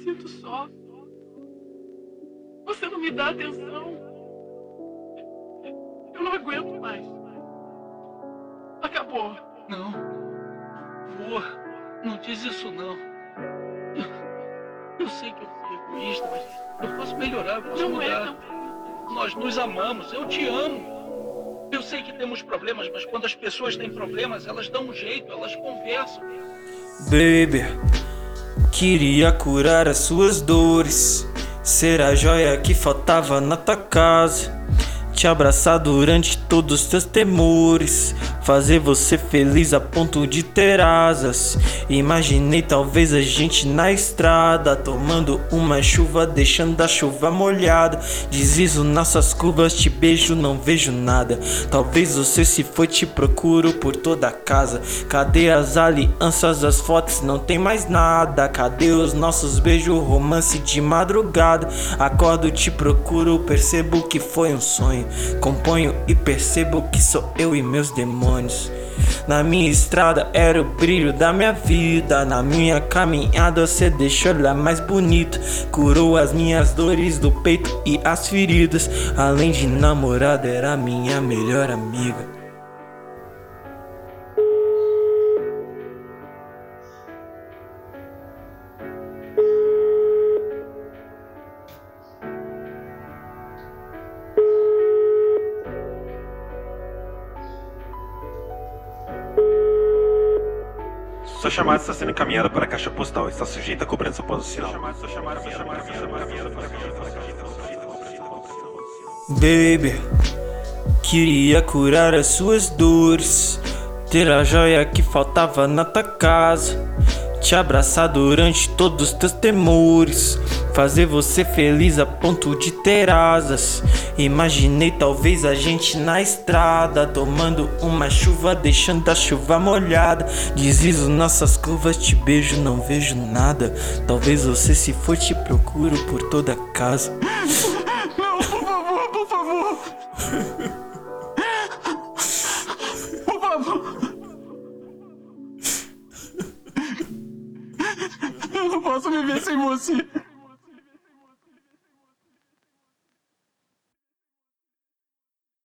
sinto só. Você não me dá atenção. Eu não aguento mais. Acabou. Não. Vô, não diz isso não. Eu sei que eu fui egoísta, mas eu posso melhorar, eu posso Não mudar. é, não. Nós nos amamos, eu te amo. Eu sei que temos problemas, mas quando as pessoas têm problemas, elas dão um jeito, elas conversam. Baby, queria curar as suas dores, ser a joia que faltava na tua casa, te abraçar durante todos os teus temores, fazer você feliz a ponto de ter asas. Imaginei talvez a gente na estrada, tomando uma chuva, deixando a chuva molhada. Deslizo nossas curvas, te beijo, não vejo nada. Talvez você se foi, te procuro por toda a casa. Cadê as alianças, as fotos, não tem mais nada. Cadê os nossos beijos, romance de madrugada? Acordo, te procuro, percebo que foi um sonho. Componho e percebo que sou eu e meus demônios. Na minha estrada era o brilho da minha vida. Na minha caminhada você deixou ela mais bonita. Curou as minhas dores do peito e as feridas. Além de namorada, era minha melhor amiga. Sua chamada está sendo encaminhada para a caixa postal. Está sujeita a cobrança após o sinal. Baby, queria curar as suas dores, ter a joia que faltava na tua casa, te abraçar durante todos os teus temores, fazer você feliz a ponto de ter asas. Imaginei talvez a gente na estrada, tomando uma chuva, deixando a chuva molhada. Deslizo nossas curvas, te beijo, não vejo nada. Talvez você se for, te procuro por toda a casa. Não, por favor, por favor. Por favor. Eu não posso viver sem você.